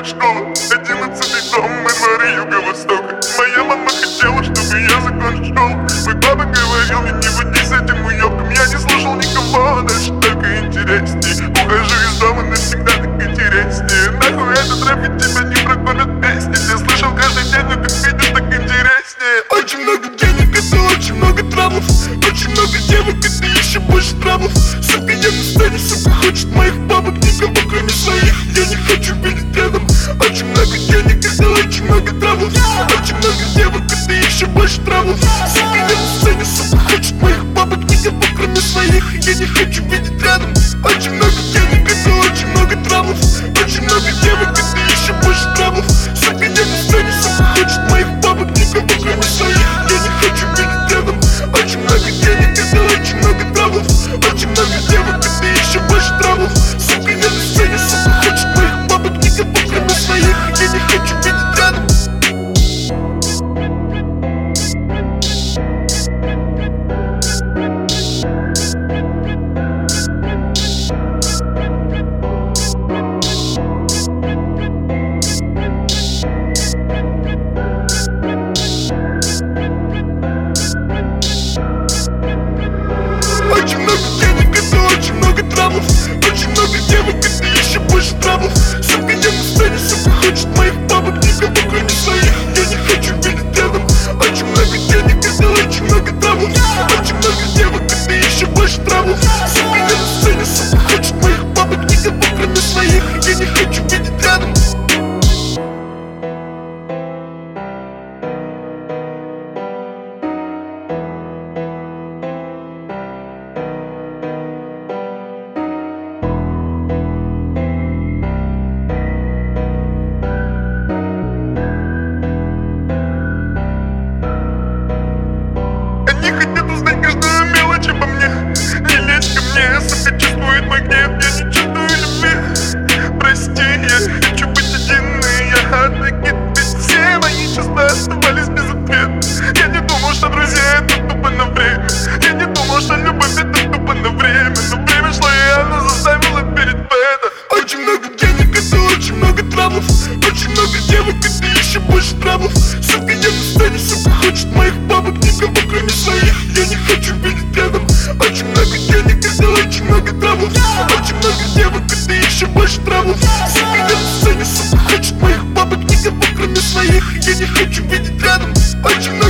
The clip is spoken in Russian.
заканчивать школу. 11-й дом, мы дворы юго-востока. Моя мама хотела, чтобы я закончил школу. Мой папа говорил мне, не води с этим уёбком. Я не слушал никого, дальше только интересней. Ухожу из дома, навсегда так интереснее. Нахуй этот рэп, ведь тебя не прокормят песни. Я слышал каждый день, но как видишь, так интереснее. Очень много денег, это очень много травмов. Очень много девок, это еще больше травмов. Сука, я на сцене, сука, хочет моих бабок. Никого кроме своих, я не хочу видеть рядом. Очень много денег, это очень много травмов. Очень много девок, это еще больше травмов. Сука, я на сцене, сука, хочет моих бабок. Никого кроме своих, я не хочу видеть рядом. Очень много денег, это очень много травмов. Очень много девок, это еще больше травмов. Сука, я на сцене, сука, хочет моих бабок. Никого кроме своих, я не хочу видеть рядом. Очень много денег, это очень много травмов. Очень много девок, это еще больше травмов. Сука, я на сцене, сука, хочет моих бабок. Никого кроме своих, я не хочу видеть рядом. Очень много денег, это очень много травмов. Очень много девок, это еще больше травмов. Сука, я на сцене, сука, хочет моих бабок. Никого кроме своих, я не хочу видеть рядом. Очень много денег, это очень много травмов. Очень много девок, это еще больше травмов. Сука, я на сцене, сука, хочет моих бабок. Никого кроме своих, я не хочу видеть рядом. Они хотят узнать каждую мелочь обо мне. Не лезь ко мне, сука, чувствует мой гнев. Я не чувствую любви. Прости, я хочу быть один, и я отвлекит. Ведь все мои чувства оставались без ответа. Я не думал, что друзья это тупо на время. Я не думал, что любовь это тупо на время. Но время шло, и оно заставило верить в это. Очень много денег, это очень много травмов. Очень много девок, это еще больше травмов. Сука, я на сцене, сука, хочет моих бабок. Никого кроме своих, я не хочу видеть рядом. Очень много денег, это очень много травмов. Очень много девок, это еще больше травмов. Сука, я на сцене, сука, хочет моих бабок. Никого кроме своих, я не хочу видеть рядом. Очень